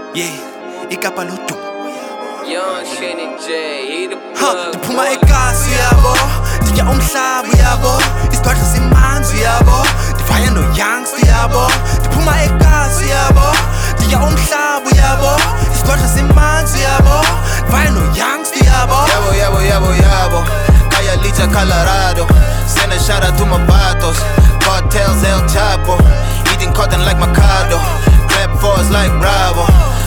Yeah, ikapa lotu. Young Shenny J, he the plug. Ndiphuma eKasi yabo, nditya umhlaba yabo, isithwaxwa simanzi yabo, ndivaya noYoungster yabo. Ndiphuma eKasi yabo, nditya umhlaba yabo, isithwaxwa simanzi yabo, ndivaya noYoungster yabo. Yabo, Kaya Lita, Colorado. Send a shout out to my batos. Cartels, El Chapo. Eating cotton like Mercado. Clap fours like Bravo.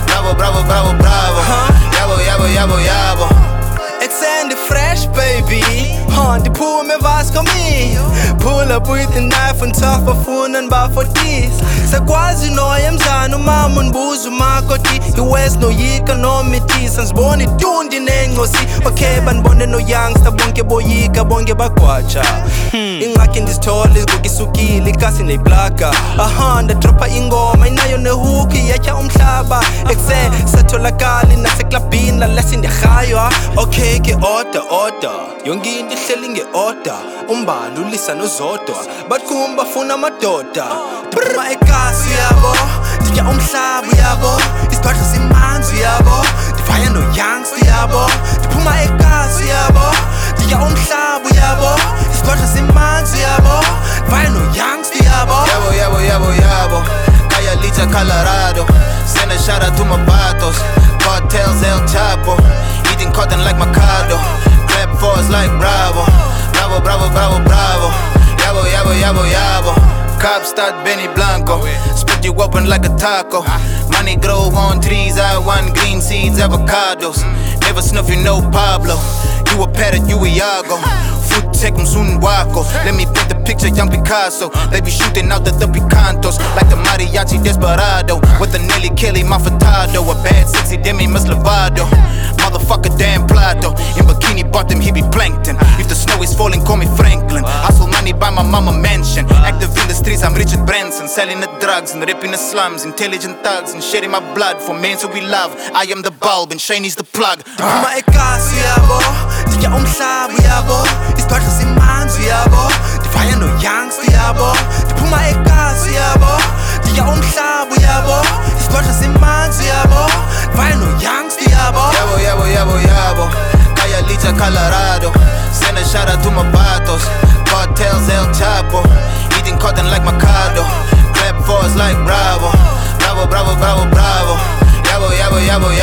Yabo. Extend the fresh baby, ndiphume Vasco me. Pull up with a knife and tough bafuna nbafo this. Sakwazi noye mzana umama undibuza umakoti. iWest noyika nomithisa ndibona itundi nengosi. Okay bandibone noYoungster bonke boyika bonke bagwatsha. Ingxaki ndizithole izigokisukile ikasi neyiplaka. Ndadropa ingoma inayo nehuki yatya umhlaba. Ekse satholakali naseklabhini lalesi ndirhaywa. Okay ke order yonke into ihleli nge-order. Umbali ulisa nozodwa bathi bafuna amadoda. Ndiphuma eKasi yabo, nditya umhlaba yabo, isithwaxwa simanzi yabo, ndivaya noYoungster yabo. Ndiphuma eKasi yabo, nditya umhlaba yabo, isithwaxwa simanzi yabo, ndivaya noYoungster yabo. Yabo. Kaya Lita, Colorado. Send a shout out to my batos. Cartels, El Chapo. Eating cotton like Mercado. Clap fours like Bravo. Yabo. Cops start Benny Blanco. Split you open like a taco. Money grow on trees. I want green seeds, avocados. Never snuff you, no Pablo. You a parrot, you a Iago. Foot tech mzuni wako. Let me paint the picture, young Picasso. They be shooting out the Picantos like the mariachi desperado. With the Nelly Kelly Mafatado. A bad sexy demi Miss Lovato. Motherfucker damn Plato. In bikini bottom he be plankton. If the snow is falling call me Franklin. Hustle money by my mama mansion. Active in the streets I'm Richard Branson. Selling the drugs and ripping the slums. Intelligent thugs and shedding my blood for men who we love. I am the bulb and Shane's the plug. Ndiphuma eKasi yabo, nditya umhlaba yabo, isithwaxwa simanzi yabo, ndivaya noYoungster yabo. Ndiphuma eKasi yabo, nditya umhlaba yabo, isithwaxwa simanzi yabo, ndivaya noYoungster yabo. Yabo. Kaya Lita, Colorado. Send a shout out to my batos. Cartels, El Chapo. Eating cotton like Mercado. Clap fours like Bravo. Yabo.